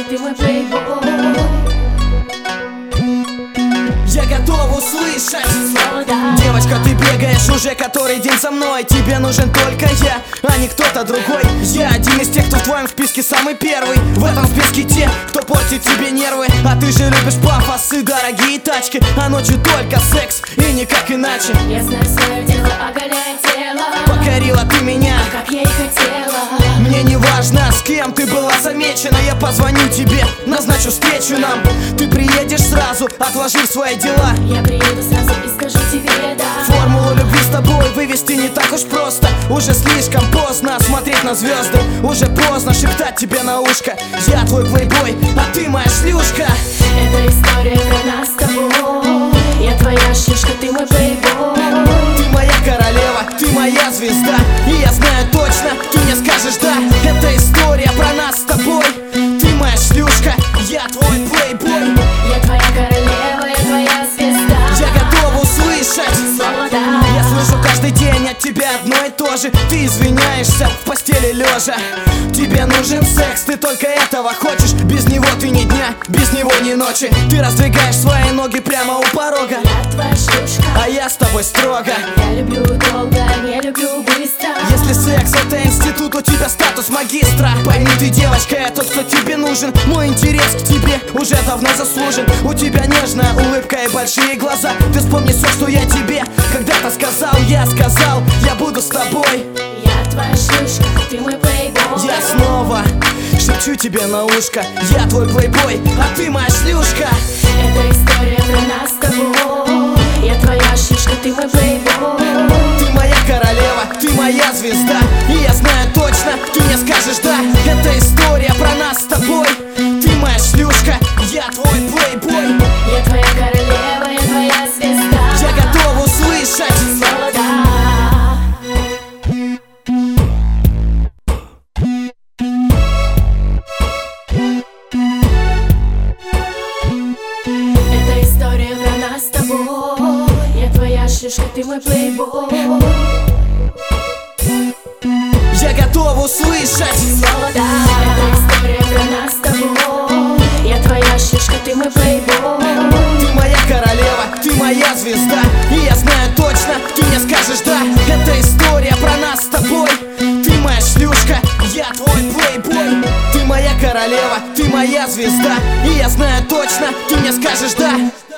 ты мой плейбой. Я готов услышать слово «да». Девочка, ты бегаешь уже который день со мной. Тебе нужен только я, а не кто-то другой. Я один из тех, кто в твоем списке самый первый. В этом списке те, кто портит тебе нервы. А ты же любишь пафос и дорогие тачки, а ночью только секс и никак иначе. Я знаю свое дело, оголяя тело. Покорила ты меня, как я и хотела. мне не важно, с кем ты была замечена. Я позвоню тебе, назначу встречу нам. Ты приедешь сразу, отложив свои дела. Я приеду сразу и скажу тебе да. Формулу любви с тобой вывести не так уж просто. Уже слишком поздно смотреть на звезды. Уже поздно шептать тебе на ушко: я твой плейбой, а ты моя шлюшка. Это история про нас с тобой. Я твоя шлюшка, ты мой плейбой. Ты моя королева, ты моя звезда. И я знаю точно, ты мне скажешь да. Это история про нас с тобой. Ты моя шлюшка, я твой плейбой. Я твоя королева, я твоя звезда. Я готов услышать слово «да». Я слышу каждый день от тебя одно и то же. Ты извиняешься в постели лежа. Тебе нужен секс, ты только этого хочешь. Без него ты ни дня, без него ни ночи. Ты раздвигаешь свои ноги прямо у порога. Я твоя шлюшка, а я с тобой строго. я люблю долго, не люблю быстро. Если секс это институт, у тебя статус магистра. Пойми ты, девочка, я тот, кто тебе нужен. Мой интерес к тебе уже давно заслужен. У тебя нежная улыбка и большие глаза. Ты вспомни все, что я тебе когда-то сказал. Я сказал, я буду с тобой. Я твоя шлюшка, ты мой плейбой. Я снова шепчу тебе на ушко: я твой плейбой, а ты моя шлюшка. Это история про нас с тобой. Я твоя шлюшка, ты мой плейбой. Ты моя королева, ты моя звезда. И я знаю точно, ты мне скажешь да. Это история про нас с тобой. Ты моя шлюшка, я твой плейбой. Я твоя королева, я твоя звезда. Я готов услышать слово «да». Это история про нас с тобой. Я твоя шлюшка, ты мой плейбой. Я готов услышать слово «да». Это история про нас с тобой. Я твоя шлюшка, ты мой плейбой. Ты моя королева, ты моя звезда. И я знаю точно, ты мне скажешь да. Это история про нас с тобой. Ты моя шлюшка, я твой плейбой. Ты моя королева, ты моя звезда. И я знаю точно, ты мне скажешь да.